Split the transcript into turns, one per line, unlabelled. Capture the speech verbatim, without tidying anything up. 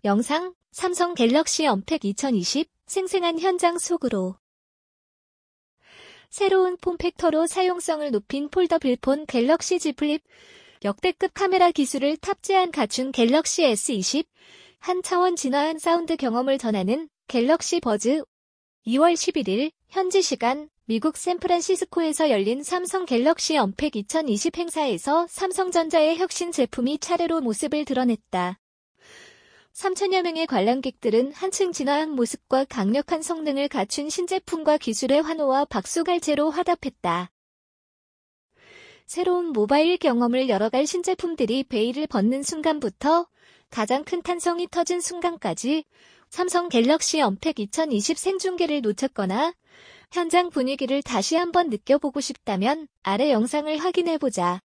영상, 삼성 갤럭시 언팩 이천이십, 생생한 현장 속으로. 새로운 폼팩터로 사용성을 높인 폴더블 폰 갤럭시 Z 플립, 역대급 카메라 기술을 탑재한 갖춘 갤럭시 에스 이십, 한 차원 진화한 사운드 경험을 전하는 갤럭시 버즈. 이월 십일일, 현지 시간, 미국 샌프란시스코에서 열린 삼성 갤럭시 언팩 이천이십 행사에서 삼성전자의 혁신 제품이 차례로 모습을 드러냈다. 삼천여 명의 관람객들은 한층 진화한 모습과 강력한 성능을 갖춘 신제품과 기술의 환호와 박수갈채로 화답했다. 새로운 모바일 경험을 열어갈 신제품들이 베일을 벗는 순간부터 가장 큰 탄성이 터진 순간까지 삼성 갤럭시 언팩 이천이십 생중계를 놓쳤거나 현장 분위기를 다시 한번 느껴보고 싶다면 아래 영상을 확인해보자.